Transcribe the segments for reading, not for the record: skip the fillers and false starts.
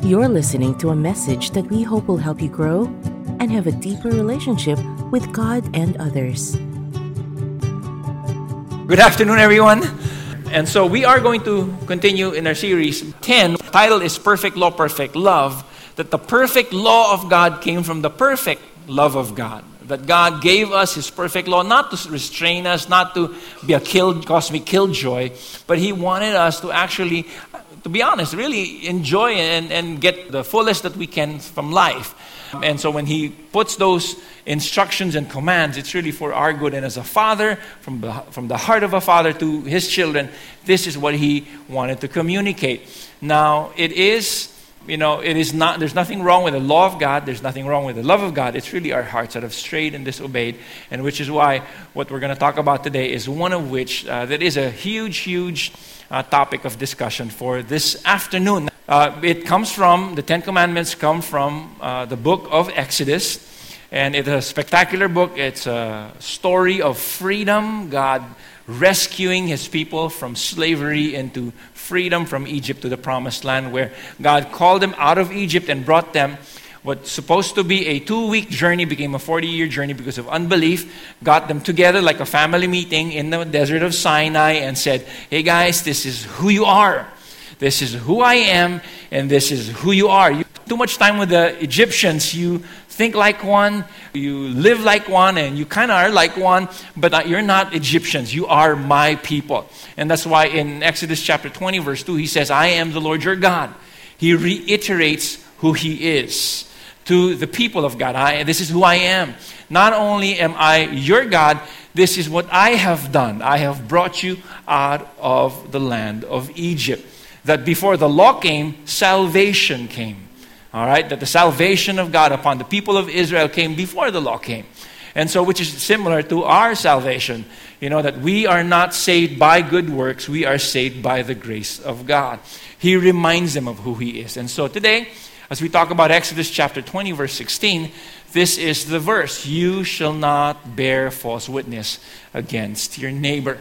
You're listening to a message that we hope will help you grow and have a deeper relationship with God and others. Good afternoon, everyone. And so we are going to continue in our series 10. The title is Perfect Law, Perfect Love. That the perfect law of God came from the perfect love of God. That God gave us His perfect law not to restrain us, not to be a cosmic killjoy, but He wanted us to actually, to be honest, really enjoy and get the fullest that we can from life. And so when He puts those instructions and commands, it's really for our good. And as a father, from the heart of a father to his children, this is what He wanted to communicate. Now, it is not, there's nothing wrong with the law of God. There's nothing wrong with the love of God. It's really our hearts that have strayed and disobeyed. And which is why what we're going to talk about today is one of which that is a huge topic of discussion for this afternoon. It comes from, the Ten Commandments come from the book of Exodus. And it's a spectacular book. It's a story of freedom, God rescuing His people from slavery into freedom from Egypt to the promised land, where God called them out of Egypt and brought them. What's supposed to be a 2-week journey became a 40-year journey because of unbelief. Got them together like a family meeting in the desert of Sinai and said, hey guys, this is who you are. This is who I am, and this is who you are. You have too much time with the Egyptians. You think like one, you live like one, and you kind of are like one, but you're not Egyptians. You are my people. And that's why in Exodus chapter 20, verse 2, He says, I am the Lord your God. He reiterates who He is to the people of God. This is who I am. Not only am I your God, this is what I have done. I have brought you out of the land of Egypt. That before the law came, salvation came. All right, that the salvation of God upon the people of Israel came before the law came. And so, which is similar to our salvation. You know, that we are not saved by good works, we are saved by the grace of God. He reminds them of who He is. And so today, as we talk about Exodus chapter 20, verse 16, this is the verse, you shall not bear false witness against your neighbor.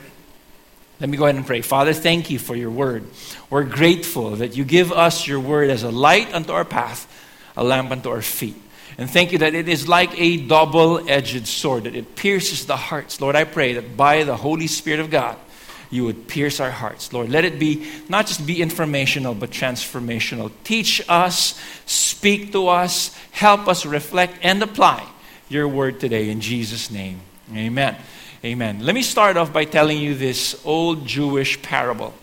Let me go ahead and pray. Father, thank You for Your word. We're grateful that You give us Your word as a light unto our path, a lamp unto our feet. And thank You that it is like a double-edged sword, that it pierces the hearts. Lord, I pray that by the Holy Spirit of God, You would pierce our hearts. Lord, let it be, not just be informational, but transformational. Teach us, speak to us, help us reflect and apply Your word today. In Jesus' name, amen. Amen. Let me start off by telling you this old Jewish parable.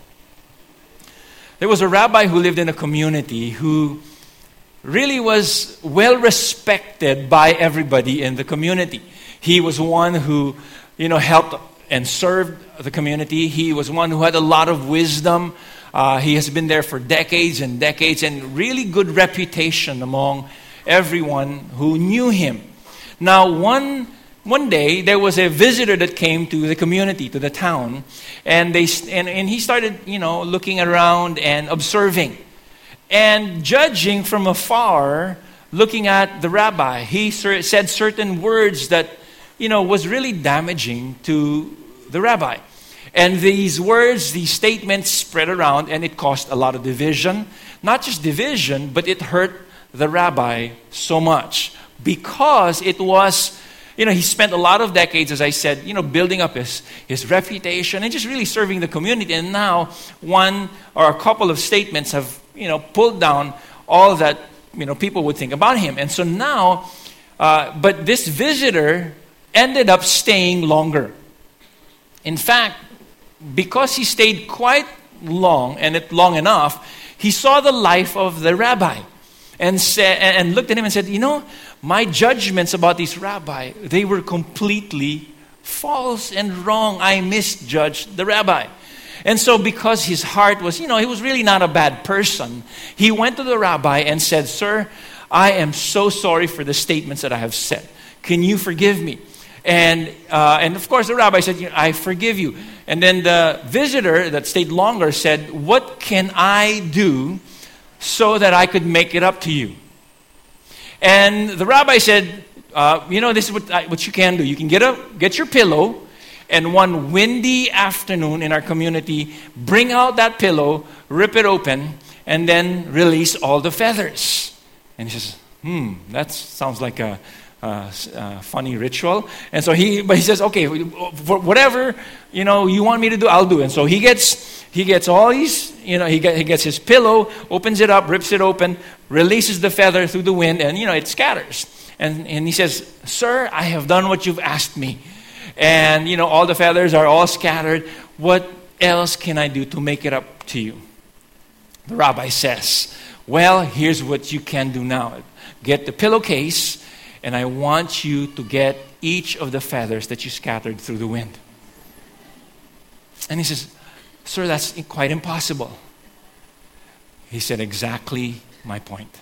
There was a rabbi who lived in a community who really was well respected by everybody in the community. He was one who, helped and served the community. He was one who had a lot of wisdom. He has been there for decades and decades, and really good reputation among everyone who knew him. Now, one day, there was a visitor that came to the community, to the town, and he started, looking around and observing. And judging from afar, looking at the rabbi, he said certain words that, was really damaging to the rabbi. And these words, these statements spread around, and it caused a lot of division. Not just division, but it hurt the rabbi so much. Because it was... he spent a lot of decades, as I said, building up his reputation and just really serving the community. And now one or a couple of statements have, pulled down all that, people would think about him. And so now, but this visitor ended up staying longer. In fact, because he stayed quite long long enough, he saw the life of the rabbi and looked at him and said, my judgments about this rabbi, they were completely false and wrong. I misjudged the rabbi. And so because his heart was, he was really not a bad person, he went to the rabbi and said, Sir, I am so sorry for the statements that I have said. Can you forgive me? And of course the rabbi said, I forgive you. And then the visitor that stayed longer said, what can I do so that I could make it up to you? And the rabbi said, this is what you can do. You can get your pillow, and one windy afternoon in our community, bring out that pillow, rip it open, and then release all the feathers. And he says, that sounds like a funny ritual. And so he says, okay, for whatever, you want me to do, I'll do. And so he gets all these, he gets his pillow, opens it up, rips it open, releases the feather through the wind, and, it scatters. And he says, sir, I have done what you've asked me. And, all the feathers are all scattered. What else can I do to make it up to you? The rabbi says, well, here's what you can do now. Get the pillowcase, and I want you to get each of the feathers that you scattered through the wind. And he says, sir, that's quite impossible. He said, exactly my point.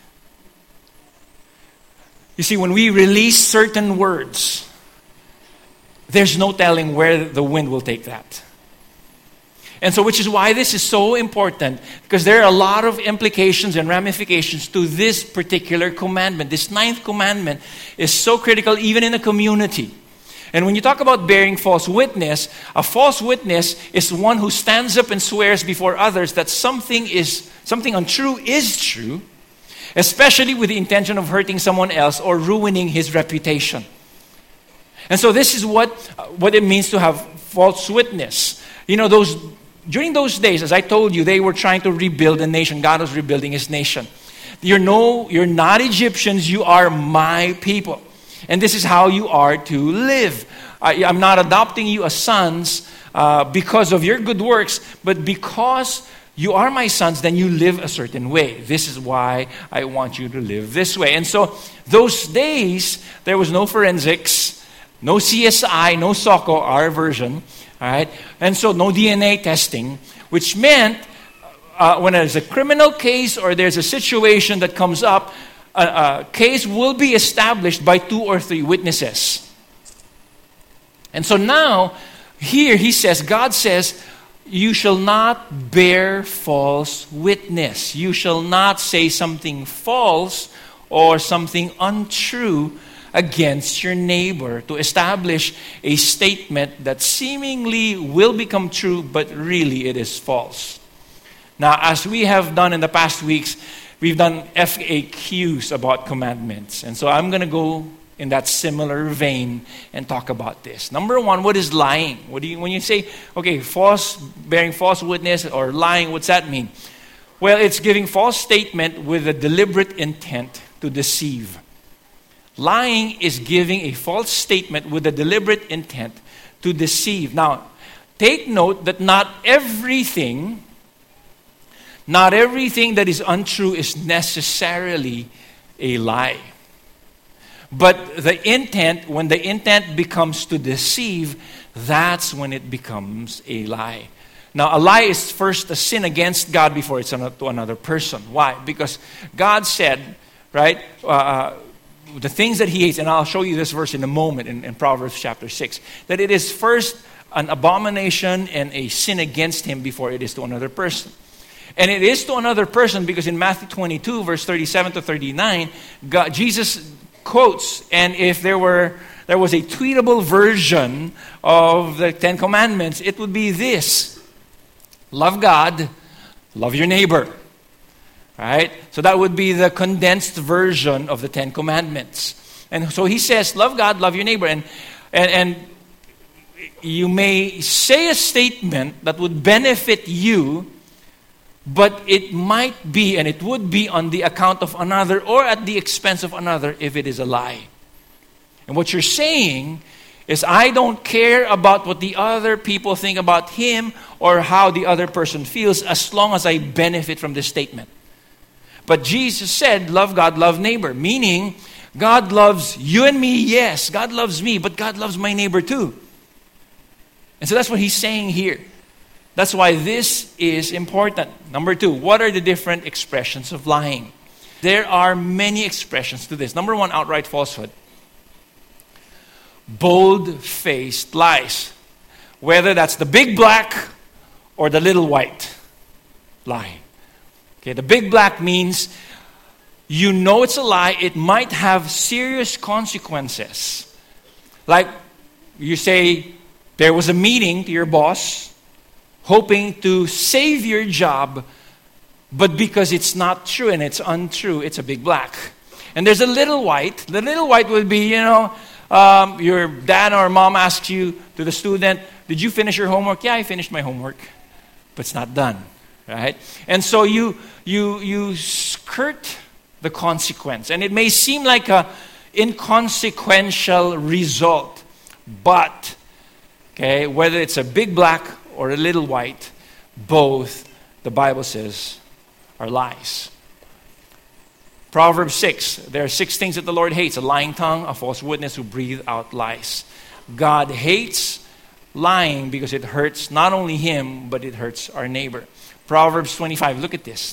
You see, when we release certain words, there's no telling where the wind will take that. And so, which is why this is so important, because there are a lot of implications and ramifications to this particular commandment. This 9th commandment is so critical even in a community. And when you talk about bearing false witness, a false witness is one who stands up and swears before others that something untrue is true, especially with the intention of hurting someone else or ruining his reputation. And so this is what it means to have false witness. During those days, as I told you, they were trying to rebuild a nation. God was rebuilding His nation. You're not Egyptians, you are my people. And this is how you are to live. I'm not adopting you as sons because of your good works, but because you are my sons, then you live a certain way. This is why I want you to live this way. And so those days, there was no forensics, no CSI, no SOCO, our version. All right, and so no DNA testing, which meant when there's a criminal case or there's a situation that comes up, a case will be established by 2 or 3 witnesses. And so now, here God says, you shall not bear false witness. You shall not say something false or something untrue against your neighbor to establish a statement that seemingly will become true, but really it is false. Now, as we have done in the past weeks, we've done FAQs about commandments. And so I'm going to go in that similar vein and talk about this. Number 1, what is lying? When you say, okay, bearing false witness or lying, what's that mean? Well, it's giving false statement with a deliberate intent to deceive. Lying is giving a false statement with a deliberate intent to deceive. Now, take note that not everything that is untrue is necessarily a lie. But when the intent becomes to deceive, that's when it becomes a lie. Now, a lie is first a sin against God before it's to another person. Why? Because God said, right, the things that He hates, and I'll show you this verse in a moment in Proverbs chapter 6, that it is first an abomination and a sin against Him before it is to another person. And it is to another person because in Matthew 22, verse 37 to 39, Jesus quotes, and if there was a tweetable version of the 10 Commandments, it would be this: love God, love your neighbor. Right? So that would be the condensed version of the 10 Commandments. And so He says, love God, love your neighbor. And you may say a statement that would benefit you, but it might be, and it would be on the account of another or at the expense of another if it is a lie. And what you're saying is, I don't care about what the other people think about him or how the other person feels as long as I benefit from this statement. But Jesus said, love God, love neighbor. Meaning, God loves you and me, yes. God loves me, but God loves my neighbor too. And so that's what He's saying here. That's why this is important. Number 2, what are the different expressions of lying? There are many expressions to this. Number 1, outright falsehood. Bold-faced lies. Whether that's the big black or the little white lie. Okay, the big black means you know it's a lie. It might have serious consequences. Like you say, there was a meeting to your boss hoping to save your job, But because it's not true and it's untrue, it's a big black. And there's a little white. The little white would be, your dad or mom asks you, to the student, did you finish your homework? Yeah, I finished my homework. But it's not done, right? And so you skirt the consequence. And it may seem like a inconsequential result. But, okay, whether it's a big black or a little white, both, the Bible says, are lies. Proverbs 6, there are 6 things that the Lord hates: a lying tongue, a false witness who breathe out lies. God hates lying because it hurts not only him, but it hurts our neighbor. Proverbs 25, look at this.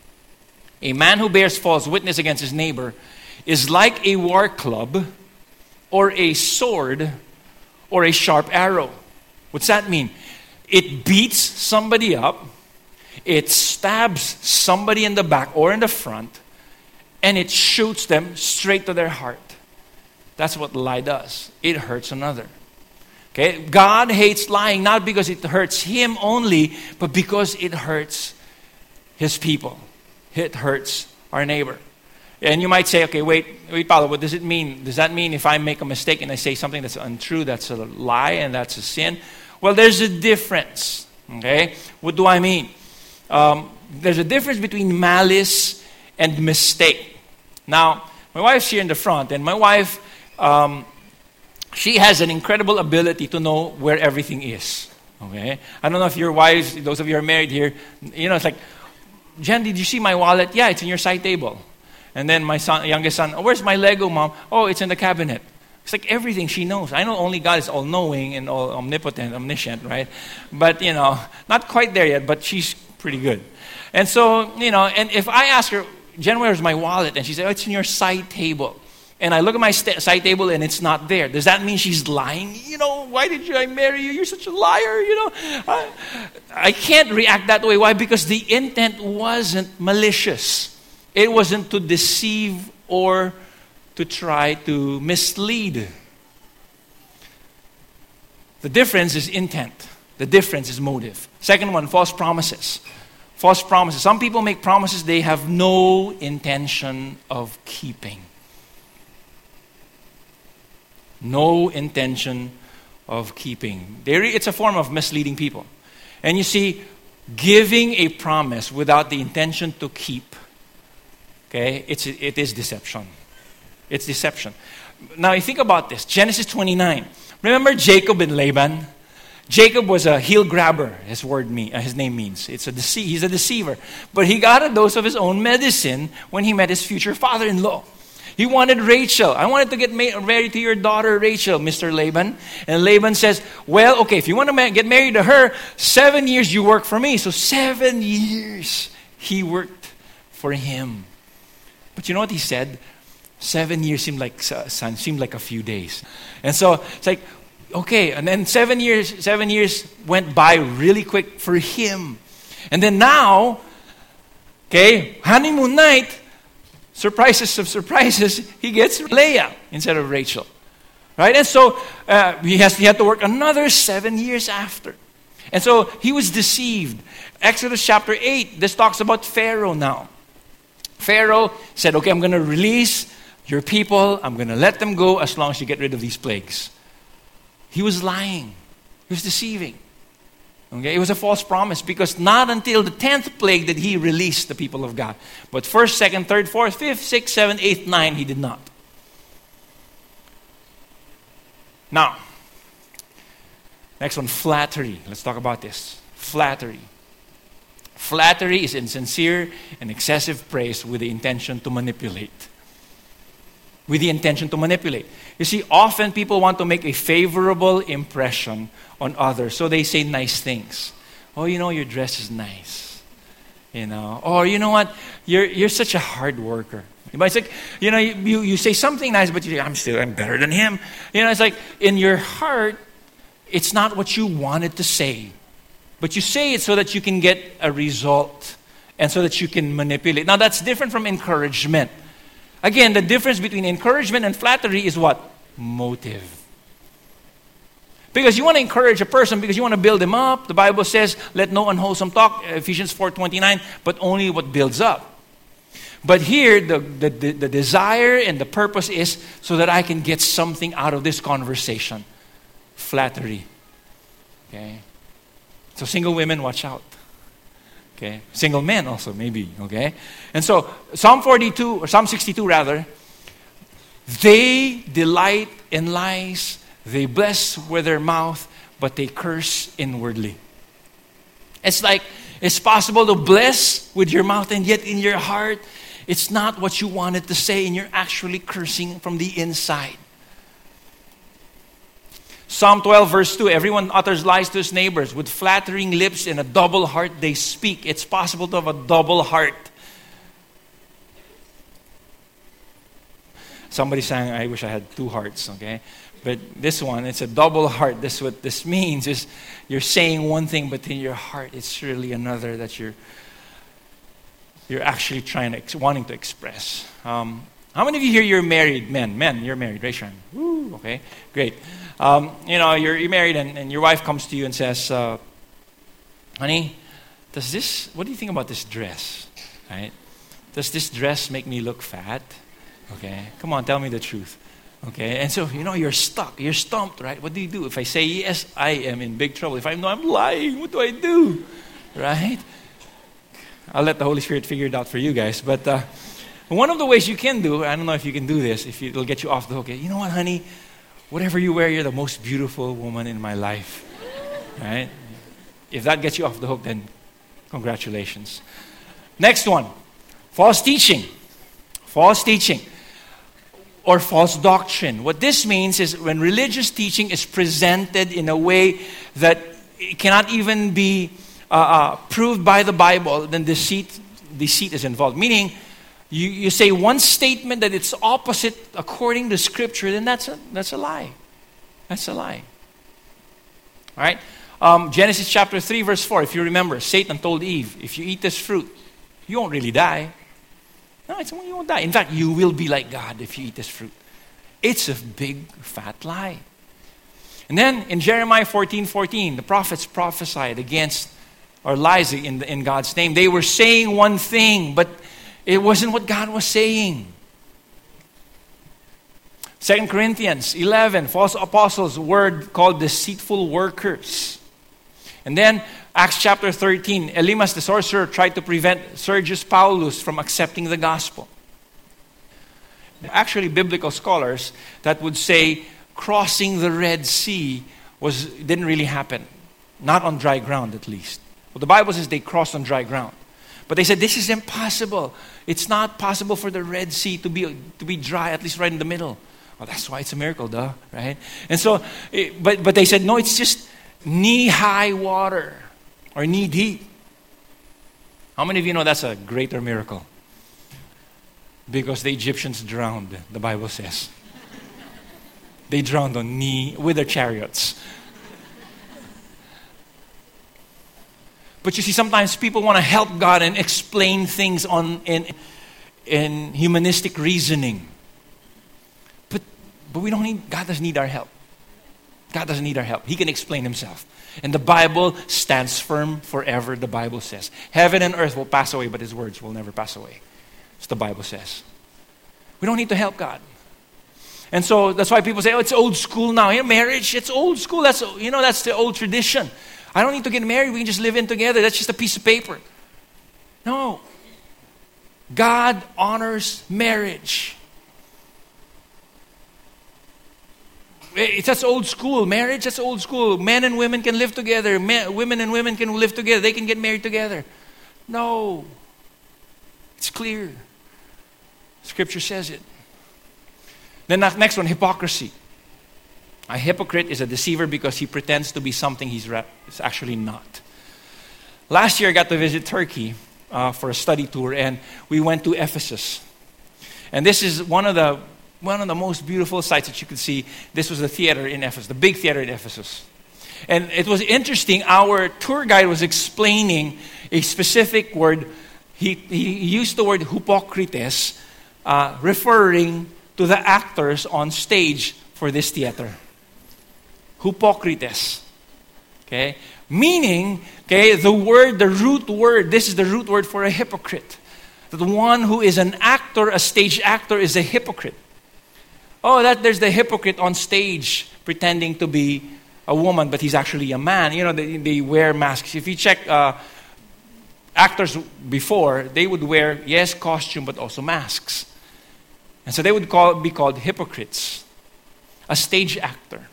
A man who bears false witness against his neighbor is like a war club or a sword or a sharp arrow. What's that mean? It beats somebody up, it stabs somebody in the back or in the front, and it shoots them straight to their heart. That's what lie does. It hurts another. Okay? God hates lying not because it hurts him only, but because it hurts his people. It hurts our neighbor. And you might say, okay, wait, Paulo, what does it mean? Does that mean if I make a mistake and I say something that's untrue, that's a lie and that's a sin? Well, there's a difference. Okay? What do I mean? There's a difference between malice and mistake. Now, my wife's here in the front, and my wife, she has an incredible ability to know where everything is. Okay? I don't know if your wives, those of you who are married here, it's like, Jen, did you see my wallet? Yeah, it's in your side table. And then my youngest son, oh, where's my Lego, Mom? Oh, it's in the cabinet. It's like everything she knows. I know only God is all-knowing and all omnipotent, omniscient, right? But, not quite there yet, but she's pretty good. And so, and if I ask her, Jen, where's my wallet? And she said, oh, it's in your side table. And I look at my side table and it's not there. Does that mean she's lying? Why did I marry you? You're such a liar, I can't react that way. Why? Because the intent wasn't malicious. It wasn't to deceive or to try to mislead. The difference is intent. The difference is motive. Second one, false promises. False promises. Some people make promises they have no intention of keeping. No intention of keeping. It's a form of misleading people. And you see, giving a promise without the intention to keep, okay, it is deception. It's deception. Now, you think about this. Genesis 29. Remember Jacob and Laban? Jacob was a heel grabber, his name means. He's a deceiver. But he got a dose of his own medicine when he met his future father-in-law. He wanted Rachel. I wanted to get married to your daughter, Rachel, Mr. Laban. And Laban says, well, okay, if you want to get married to her, 7 years you work for me. So 7 years he worked for him. But you know what he said? 7 years seemed like a few days. And so it's like, okay, and then 7 years went by really quick for him. And then now, okay, honeymoon night, surprises of surprises, he gets Leah instead of Rachel. Right? And so he had to work another 7 years after. And so he was deceived. Exodus chapter 8, this talks about Pharaoh now. Pharaoh said, okay, I'm going to release your people. I'm going to let them go as long as you get rid of these plagues. He was lying. He was deceiving. Okay, it was a false promise because not until the 10th plague did he release the people of God. But 1st, 2nd, 3rd, 4th, 5th, 6th, 7th, 8th, 9th, he did not. Now, next one, flattery. Let's talk about this. Flattery. Flattery is insincere and excessive praise with the intention to manipulate. With the intention to manipulate. You see, often people want to make a favorable impression on others, so they say nice things. Oh, your dress is nice. Or you know what? You're such a hard worker. But it's like, you say something nice, but I'm better than him. It's like in your heart, it's not what you wanted to say. But you say it so that you can get a result and so that you can manipulate. Now, that's different from encouragement. Again, the difference between encouragement and flattery is what? Motive. Because you want to encourage a person, because you want to build him up. The Bible says, let no unwholesome talk, Ephesians 4:29, but only what builds up. But here, the desire and the purpose is so that I can get something out of this conversation. Flattery. Okay? So single women, watch out. Okay? Single men also, maybe. Okay? And so, Psalm 42, or Psalm 62 rather, they delight in lies. They bless with their mouth, but they curse inwardly. It's like, it's possible to bless with your mouth, and yet in your heart, it's not what you wanted to say, and you're actually cursing from the inside. Psalm 12 verse 2, everyone utters lies to his neighbors. With flattering lips and a double heart they speak. It's possible to have a double heart. Somebody sang, I wish I had two hearts, okay? But this one, it's a double heart. This what this means is you're saying one thing, but in your heart, it's really another that you're actually wanting to express. How many of you here, you're married? Men, you're married. Raise your hand. Woo, okay, great. You're married and your wife comes to you and says, honey, what do you think about this dress? Right? Does this dress make me look fat? Okay, come on, tell me the truth. Okay, and so, you're stuck. You're stumped, right? What do you do? If I say yes, I am in big trouble. If I know I'm lying, what do I do? Right? I'll let the Holy Spirit figure it out for you guys. But one of the ways you can do, I don't know if you can do this, if it'll get you off the hook. You know what, honey? Whatever you wear, you're the most beautiful woman in my life. Right? If that gets you off the hook, then congratulations. Next one, false teaching. False teaching. Or false doctrine. What this means is when religious teaching is presented in a way that it cannot even be proved by the Bible, then deceit is involved. Meaning, you say one statement that it's opposite according to Scripture, then that's a lie. That's a lie. All right? Genesis chapter 3 verse 4, if you remember, Satan told Eve, if you eat this fruit, you won't really die. No, you won't die. In fact, you will be like God if you eat this fruit. It's a big, fat lie. And then in Jeremiah 14:14, the prophets prophesied against or lies in God's name. They were saying one thing, but it wasn't what God was saying. 2 Corinthians 11, false apostles, word called deceitful workers. And then Acts chapter 13, Elymas the sorcerer tried to prevent Sergius Paulus from accepting the gospel. Actually, biblical scholars that would say crossing the Red Sea didn't really happen. Not on dry ground, at least. Well, the Bible says they crossed on dry ground. But they said, this is impossible. It's not possible for the Red Sea to be dry, at least right in the middle. Well, that's why it's a miracle, duh, right? And so, but they said, no, it's just knee-high water or knee-deep. How many of you know that's a greater miracle? Because the Egyptians drowned, the Bible says. They drowned with their chariots. But you see, sometimes people want to help God and explain things in humanistic reasoning. But God doesn't need our help. God doesn't need our help. He can explain himself. And the Bible stands firm forever, the Bible says. Heaven and earth will pass away, but his words will never pass away. That's what the Bible says. We don't need to help God. And so that's why people say, oh, it's old school now. Marriage, it's old school. That's the old tradition. I don't need to get married. We can just live in together. That's just a piece of paper. No. God honors marriage. That's old school. Marriage, that's old school. Men and women can live together. Women and women can live together. They can get married together. No. It's clear. Scripture says it. Then that next one, hypocrisy. A hypocrite is a deceiver because he pretends to be something he's actually not. Last year I got to visit Turkey for a study tour, and we went to Ephesus. And this is one of the most beautiful sights that you could see. This was the theater in Ephesus, the big theater in Ephesus. And it was interesting. Our tour guide was explaining a specific word. He used the word hypocrites, referring to the actors on stage for this theater. Hypocrites. Okay? Meaning, okay, the root word, this is the root word for a hypocrite. The one who is an actor, a stage actor, is a hypocrite. Oh, there's the hypocrite on stage pretending to be a woman, but he's actually a man. You know, they wear masks. If you check actors before, they would wear, yes, costume, but also masks. And so they would be called hypocrites. A stage actor.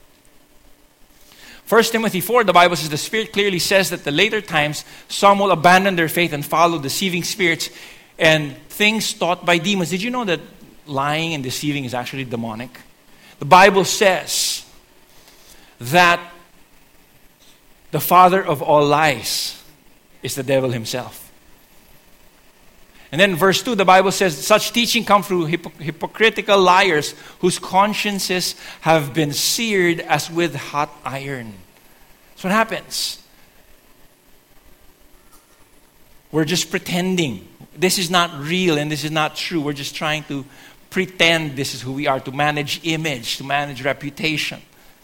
1 Timothy 4, the Bible says, the Spirit clearly says that the later times, some will abandon their faith and follow deceiving spirits and things taught by demons. Did you know that lying and deceiving is actually demonic? The Bible says that the father of all lies is the devil himself. And then verse 2, the Bible says, such teaching come through hypocritical liars whose consciences have been seared as with hot iron. That's what happens. We're just pretending. This is not real and this is not true. We're just trying to pretend this is who we are, to manage image, to manage reputation.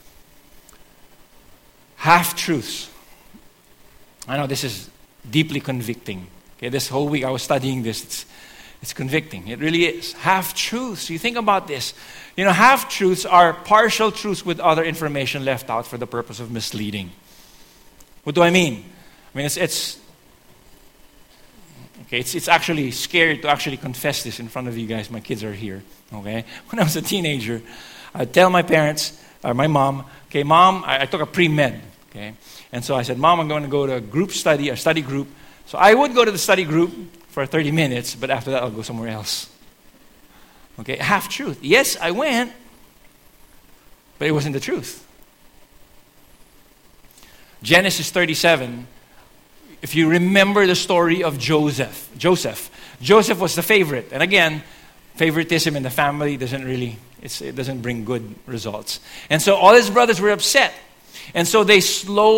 Half-truths. I know this is deeply convicting. Okay, this whole week I was studying this. It's convicting. It really is. Half-truths. You think about this. You know, half-truths are partial truths with other information left out for the purpose of misleading. What do I mean? I mean, it's actually scary to actually confess this in front of you guys. My kids are here. Okay? When I was a teenager, I'd tell my parents, or my mom, okay, Mom, I took a pre-med. Okay? And so I said, Mom, I'm going to go to a group study, a study group. So I would go to the study group for 30 minutes, but after that I'll go somewhere else. Okay, half-truth. Yes, I went, but it wasn't the truth. Genesis 37, if you remember the story of Joseph was the favorite. And again, favoritism in the family it doesn't bring good results. And so all his brothers were upset. And so they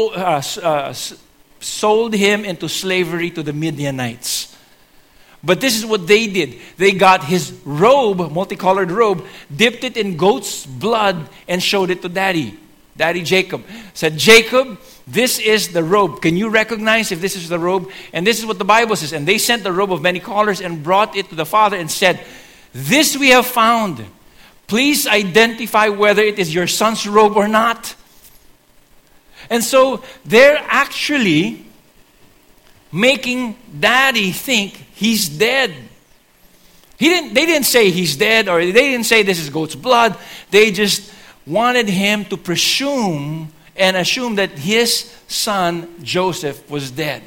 sold him into slavery to the Midianites. But this is what they did. They got his robe, multicolored robe, dipped it in goat's blood and showed it to Daddy Jacob. Said, Jacob, this is the robe. Can you recognize if this is the robe? And this is what the Bible says. And they sent the robe of many colors and brought it to the father and said, this we have found. Please identify whether it is your son's robe or not. And so they're actually making Daddy think he's dead. They didn't say he's dead, or they didn't say this is goat's blood. They just wanted him to presume and assume that his son Joseph was dead.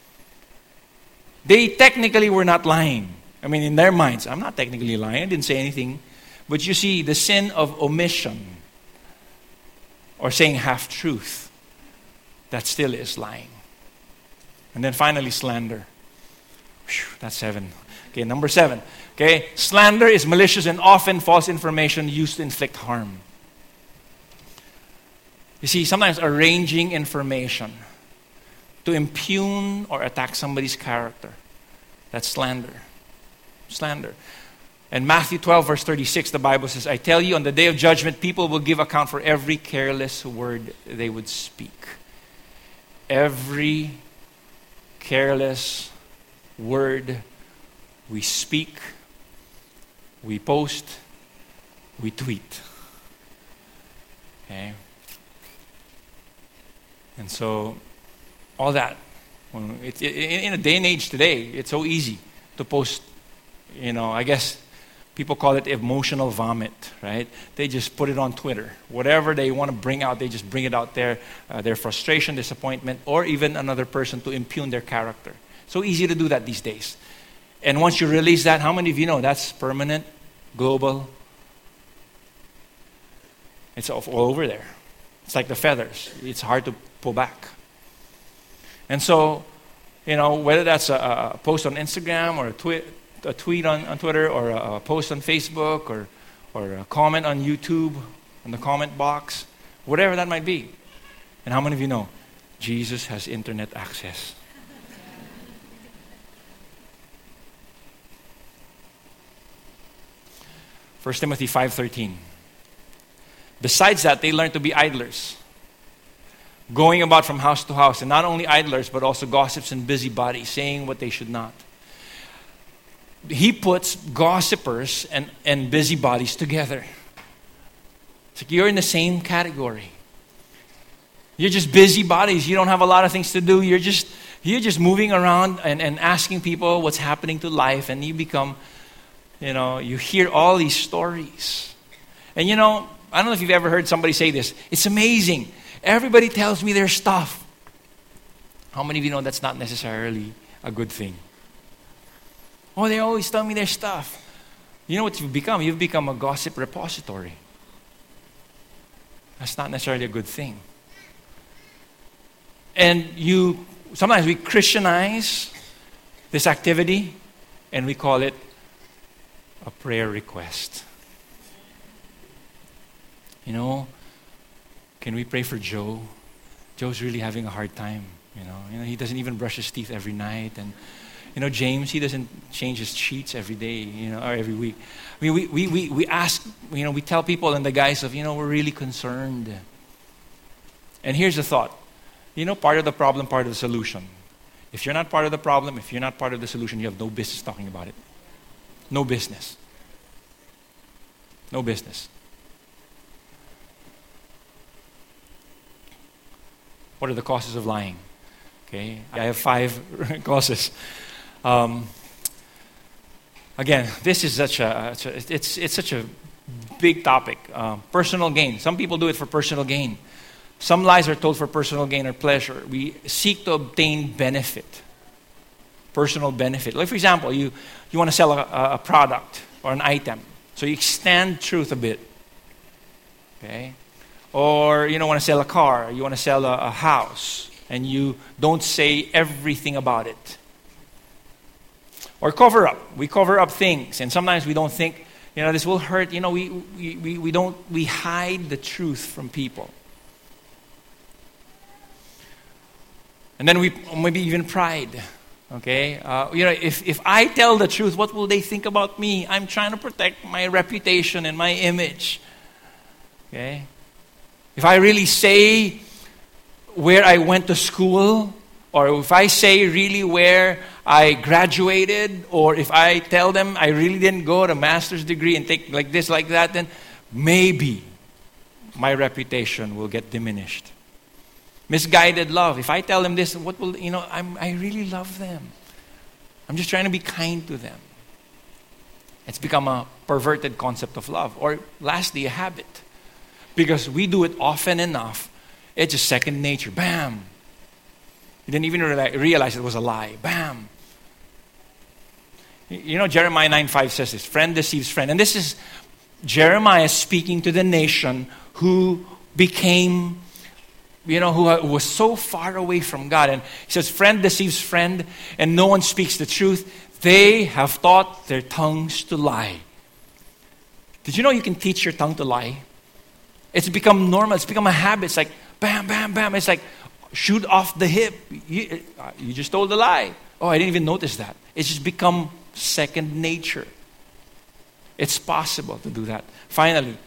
They technically were not lying. I mean, in their minds, I'm not technically lying. I didn't say anything. But you see, the sin of omission or saying half-truth, that still is lying. And then finally, slander. Whew, that's 7. Okay, number 7. Okay, slander is malicious and often false information used to inflict harm. You see, sometimes arranging information to impugn or attack somebody's character, that's slander. Slander. In Matthew 12, verse 36, the Bible says, I tell you, on the day of judgment, people will give account for every careless word they would speak. Every careless word we speak, we post, we tweet. Okay? And so, all that. In a day and age today, it's so easy to post, I guess people call it emotional vomit, right? They just put it on Twitter. Whatever they want to bring out, they just bring it out there. Their frustration, disappointment, or even another person to impugn their character. So easy to do that these days. And once you release that, how many of you know that's permanent, global? It's all over there. It's like the feathers. It's hard to pull back. And so, whether that's a post on Instagram or a tweet on Twitter or a post on Facebook or a comment on YouTube in the comment box, whatever that might be. And how many of you know Jesus has internet access? First Timothy 5:13. Besides that, they learn to be idlers, going about from house to house, and not only idlers, but also gossips and busybodies, saying what they should not. He puts gossipers and busybodies together. It's like you're in the same category. You're just busybodies. You don't have a lot of things to do. You're just moving around and asking people what's happening to life, and you become, you hear all these stories. And I don't know if you've ever heard somebody say this. It's amazing. Everybody tells me their stuff. How many of you know that's not necessarily a good thing? Oh, they always tell me their stuff. You know what you've become? You've become a gossip repository. That's not necessarily a good thing. And sometimes we Christianize this activity and we call it a prayer request. Can we pray for Joe? Joe's really having a hard time. He doesn't even brush his teeth every night, and James, he doesn't change his sheets every day, or every week. I mean, we ask, we tell people in the guise of, we're really concerned. And here's the thought. Part of the problem, part of the solution. If you're not part of the problem, if you're not part of the solution, you have no business talking about it. No business. No business. What are the causes of lying? Okay, I have 5 causes. Again, this is such a big topic. Personal gain. Some people do it for personal gain. Some lies are told for personal gain or pleasure. We seek to obtain benefit, personal benefit. Like, for example, you want to sell a product or an item, so you extend truth a bit. Okay. Or you don't want to sell a car, you want to sell a house, and you don't say everything about it. Or cover up. We cover up things, and sometimes we don't think, this will hurt. We hide the truth from people. And then we maybe even pride. Okay, if I tell the truth, what will they think about me? I'm trying to protect my reputation and my image. Okay. If I really say where I went to school, or if I say really where I graduated, or if I tell them I really didn't go to master's degree and take like this, like that, then maybe my reputation will get diminished. Misguided love. If I tell them this, what will, I really love them. I'm just trying to be kind to them. It's become a perverted concept of love. Or lastly, a habit. Because we do it often enough, it's just second nature. Bam! You didn't even realize it was a lie. Bam! Jeremiah 9:5 says this, friend deceives friend. And this is Jeremiah speaking to the nation who became, who was so far away from God. And he says, friend deceives friend, and no one speaks the truth. They have taught their tongues to lie. Did you know you can teach your tongue to lie? It's become normal. It's become a habit. It's like, bam, bam, bam. It's like, shoot off the hip. You just told a lie. Oh, I didn't even notice that. It's just become second nature. It's possible to do that. Finally,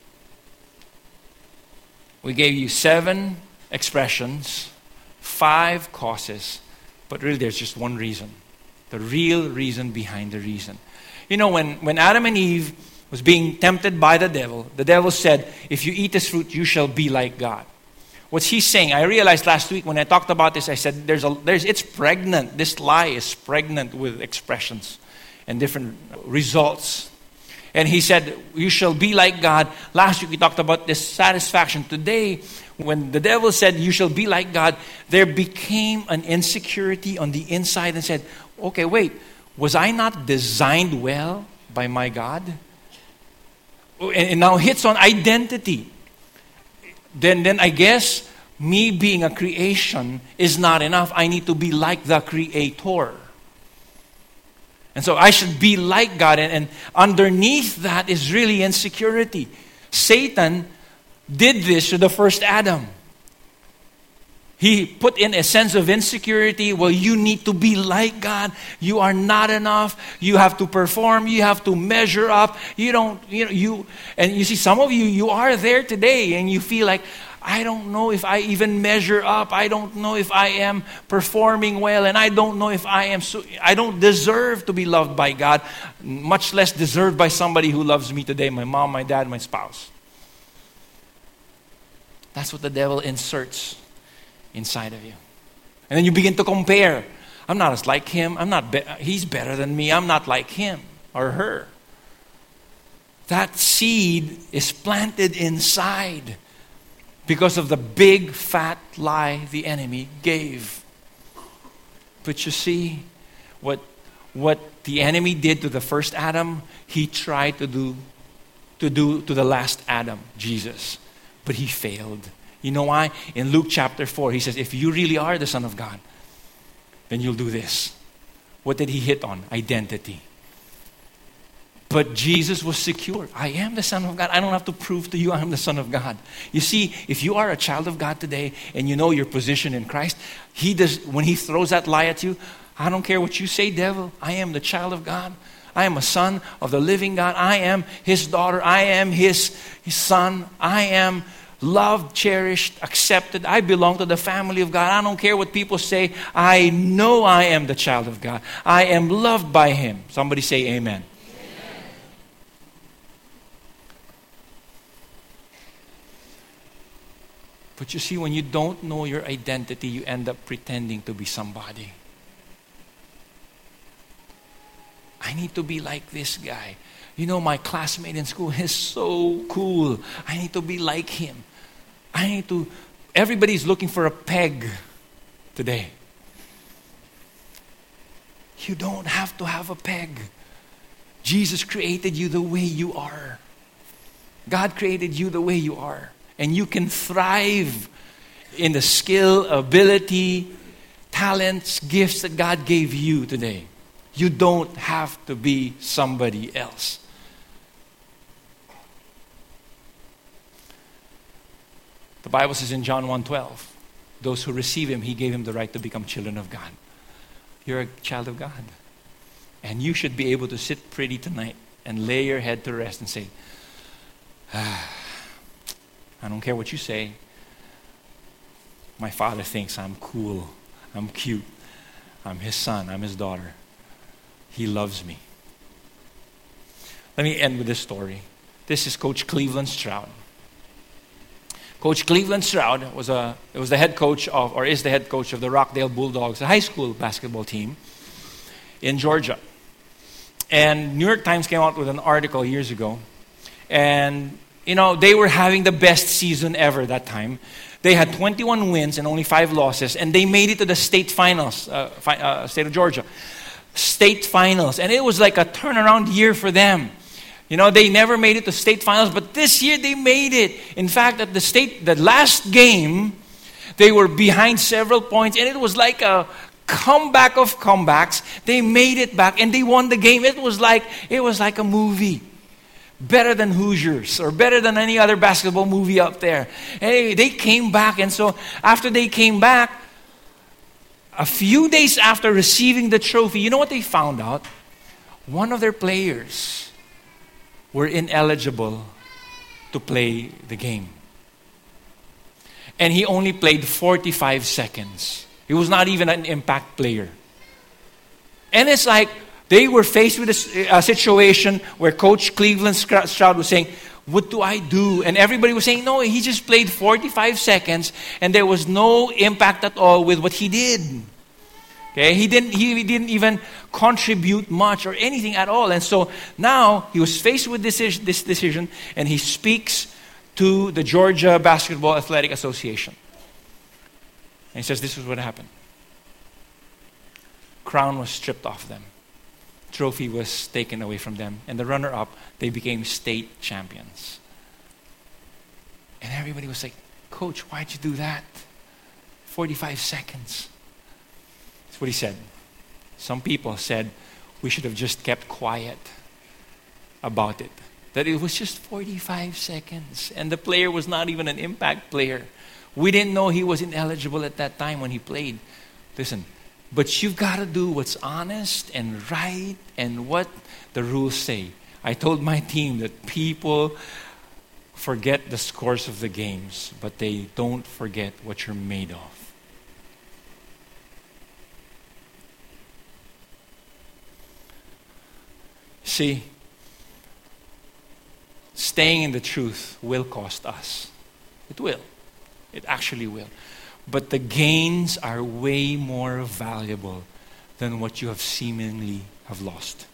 we gave you 7 expressions, 5 causes, but really there's just one reason. The real reason behind the reason. When Adam and Eve was being tempted by the devil said, if you eat this fruit, you shall be like God. What's he saying? I realized last week when I talked about this, I said, it's pregnant. This lie is pregnant with expressions and different results. And he said, you shall be like God. Last week we talked about this satisfaction. Today, when the devil said, you shall be like God, there became an insecurity on the inside and said, okay, wait, was I not designed well by my God? And now hits on identity. Then I guess me being a creation is not enough. I need to be like the Creator. And so I should be like God. And underneath that is really insecurity. Satan did this to the first Adam. He put in a sense of insecurity. Well, you need to be like God. You are not enough. You have to perform. You have to measure up. And you see, some of you are there today and you feel like, I don't know if I even measure up. I don't know if I am performing well, and I don't know if I don't deserve to be loved by God, much less deserved by somebody who loves me today, my mom, my dad, my spouse. That's what the devil inserts inside of you. And then you begin to compare. I'm not as like him. He's better than me. I'm not like him or her. That seed is planted inside because of the big fat lie the enemy gave. But you see, what the enemy did to the first Adam, he tried to do to the last Adam, Jesus. But he failed. You know why? In Luke chapter 4, he says, if you really are the Son of God, then you'll do this. What did he hit on? Identity. But Jesus was secure. I am the Son of God. I don't have to prove to you I am the Son of God. You see, if you are a child of God today and you know your position in Christ, when he throws that lie at you, I don't care what you say, devil. I am the child of God. I am a son of the living God. I am his daughter. I am his son. I am loved, cherished, accepted. I belong to the family of God. I don't care what people say. I know I am the child of God. I am loved by him. Somebody say amen. But you see, when you don't know your identity, you end up pretending to be somebody. I need to be like this guy. You know, my classmate in school is so cool. I need to be like him. Everybody's looking for a peg today. You don't have to have a peg. Jesus created you the way you are. God created you the way you are. And you can thrive in the skill, ability, talents, gifts that God gave you today. You don't have to be somebody else. The Bible says in John 1:12, those who receive him, he gave him the right to become children of God. You're a child of God. And you should be able to sit pretty tonight and lay your head to rest and say, I don't care what you say. My Father thinks I'm cool. I'm cute. I'm his son. I'm his daughter. He loves me. Let me end with this story. This is Coach Cleveland Stroud. Coach Cleveland Stroud was the head coach of, or is the head coach of the Rockdale Bulldogs, a high school basketball team in Georgia. And New York Times came out with an article years ago. And, you know, they were having the best season ever that time. They had 21 wins and only 5 losses. And they made it to the state finals, state of Georgia. State finals. And it was like a turnaround year for them. You know, they never made it to state finals, but this year they made it. In fact, at the last game, they were behind several points, and it was like a comeback of comebacks. They made it back, and they won the game. It was like a movie. Better than Hoosiers, or better than any other basketball movie out there. Hey, they came back, and so after they came back, a few days after receiving the trophy, you know what they found out? One of their players were ineligible to play the game. And he only played 45 seconds. He was not even an impact player. And it's like they were faced with a situation where Coach Cleveland Stroud was saying, what do I do? And everybody was saying, no, he just played 45 seconds and there was no impact at all with what he did. Okay, he didn't even contribute much or anything at all. And so now he was faced with this decision, and he speaks to the Georgia Basketball Athletic Association. And he says, this is what happened. Crown was stripped off them. Trophy was taken away from them. And the runner-up, they became state champions. And everybody was like, Coach, why'd you do that? 45 seconds. That's what he said. Some people said we should have just kept quiet about it. That it was just 45 seconds. And the player was not even an impact player. We didn't know he was ineligible at that time when he played. Listen, but you've got to do what's honest and right and what the rules say. I told my team that people forget the scores of the games, but they don't forget what you're made of. See, staying in the truth will cost us. It will. It actually will. But the gains are way more valuable than what you have seemingly have lost.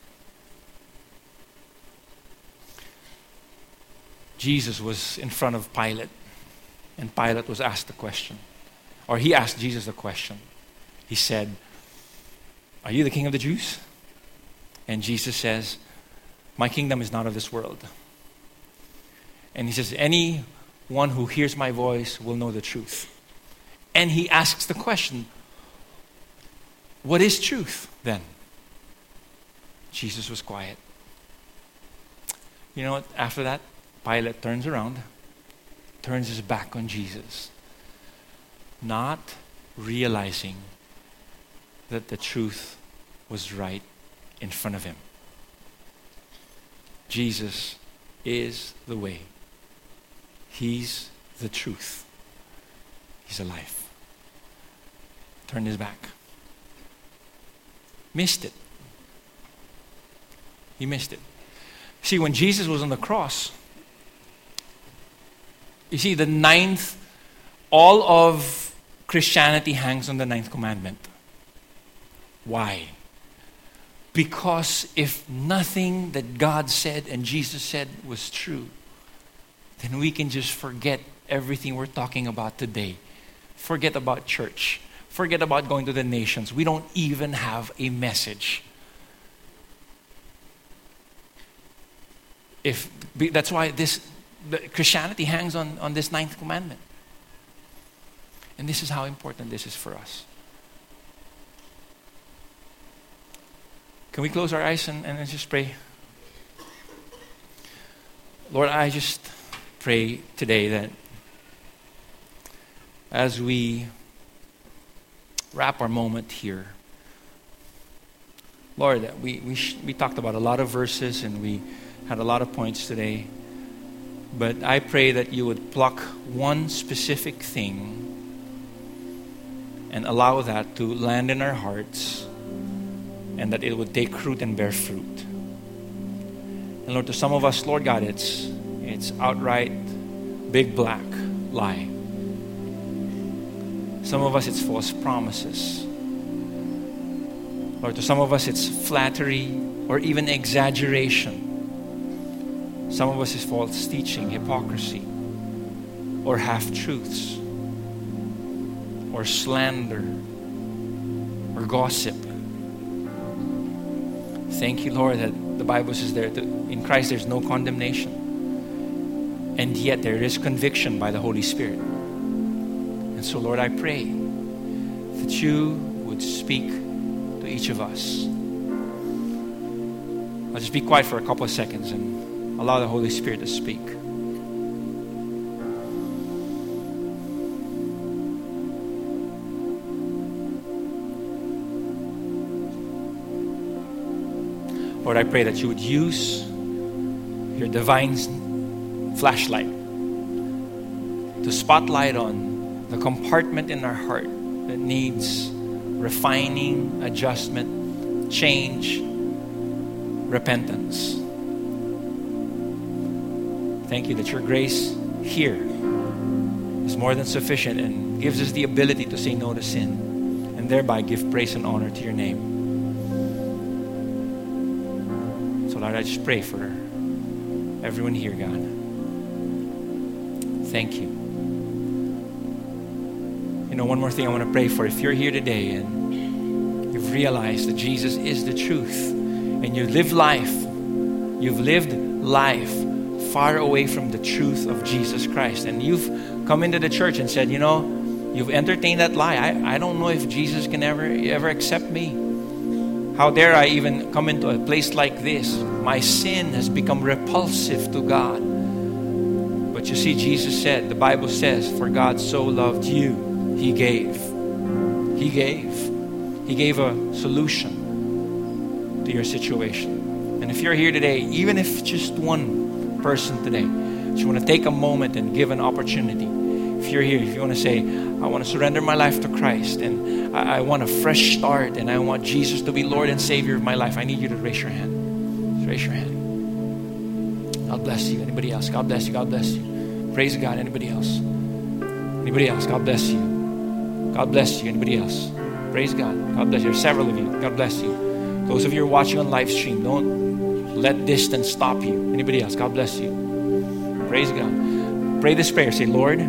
Jesus was in front of Pilate, and Pilate was asked the question. Or he asked Jesus the question. He said, "Are you the king of the Jews?" And Jesus says, "My kingdom is not of this world." And he says, "Anyone who hears my voice will know the truth." And he asks the question, what is truth then? Jesus was quiet. You know what? After that, Pilate turns around, turns his back on Jesus, not realizing that the truth was right in front of him. Jesus is the way. He's the truth. He's alive. Turned his back. Missed it. He missed it. See, when Jesus was on the cross, you see, all of Christianity hangs on the 9th commandment. Why? Because if nothing that God said and Jesus said was true, then we can just forget everything we're talking about today. Forget about church. Forget about going to the nations. We don't even have a message. That's why Christianity hangs on this 9th commandment. And this is how important this is for us. Can we close our eyes and just pray? Lord, I just pray today that as we wrap our moment here, Lord, that we talked about a lot of verses and we had a lot of points today, but I pray that you would pluck one specific thing and allow that to land in our hearts, and that it would take root and bear fruit. And Lord, to some of us, Lord God, it's outright big black lie. Some of us, it's false promises. Lord, to some of us, it's flattery or even exaggeration. Some of us, it's false teaching, hypocrisy, or half-truths, or slander, or gossip. Thank you, Lord, that the Bible says that in Christ there's no condemnation. And yet there is conviction by the Holy Spirit. And so, Lord, I pray that you would speak to each of us. I'll just be quiet for a couple of seconds and allow the Holy Spirit to speak. Lord, I pray that you would use your divine flashlight to spotlight on the compartment in our heart that needs refining, adjustment, change, repentance. Thank you that your grace here is more than sufficient and gives us the ability to say no to sin and thereby give praise and honor to your name. So Lord, I just pray for everyone here, God. Thank you. You know, one more thing I want to pray for. If you're here today and you've realized that Jesus is the truth and you've lived life far away from the truth of Jesus Christ, and you've come into the church and said, you know, you've entertained that lie. I don't know if Jesus can ever accept me. How dare I even come into a place like this? My sin has become repulsive to God. But you see, Jesus said, the Bible says, for God so loved you, He gave. He gave. He gave a solution to your situation. And if you're here today, even if just one person today, you want to take a moment and give an opportunity. If you're here, if you want to say, I want to surrender my life to Christ, and I want a fresh start, and I want Jesus to be Lord and Savior of my life, I need you to raise your hand. Just raise your hand. God bless you. Anybody else? God bless you. God bless you. Praise God. Anybody else? Anybody else? God bless you. God bless you. Anybody else? Praise God. God bless you. There's several of you. God bless you. Those of you who are watching on live stream, don't let distance stop you. Anybody else? God bless you. Praise God. Pray this prayer. Say, Lord,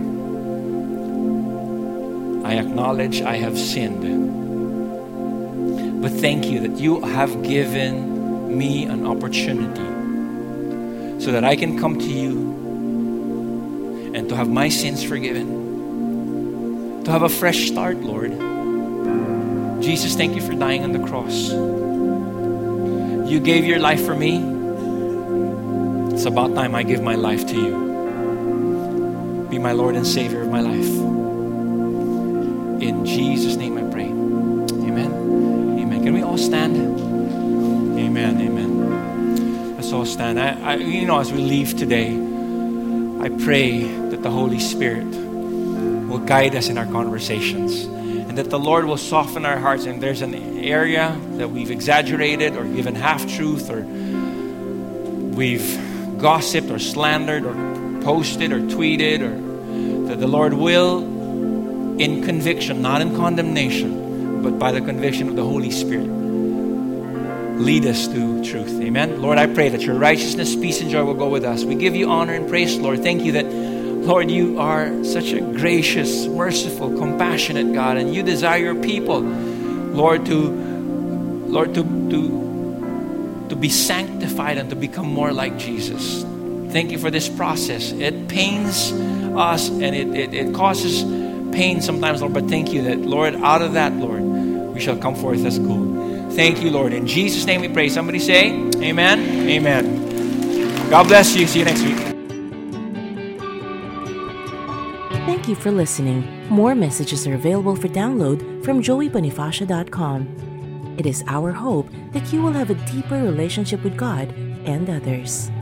I acknowledge I have sinned. But thank you that you have given me an opportunity so that I can come to you and to have my sins forgiven. To have a fresh start, Lord. Jesus, thank you for dying on the cross. You gave your life for me. It's about time I give my life to you. Be my Lord and Savior of my life. In Jesus' name I pray. Amen. Amen. Can we all stand? Amen. Amen. Let's all stand. As we leave today, I pray that the Holy Spirit will guide us in our conversations, and that the Lord will soften our hearts. And there's an area that we've exaggerated or given half-truth, or we've gossiped or slandered or posted or tweeted, or that the Lord will, in conviction, not in condemnation, but by the conviction of the Holy Spirit, lead us to truth. Amen. Lord, I pray that your righteousness, peace, and joy will go with us. We give you honor and praise, Lord. Thank you that, Lord, you are such a gracious, merciful, compassionate God, and you desire your people, Lord, to be sanctified and to become more like Jesus. Thank you for this process. It pains us and it causes pain sometimes, Lord, but thank you that, Lord, out of that, Lord, we shall come forth as gold. Thank you, Lord. In Jesus' name we pray. Somebody say, amen. Amen. God bless you. See you next week. Thank you for listening. More messages are available for download from joeybonifacio.com. It is our hope that you will have a deeper relationship with God and others.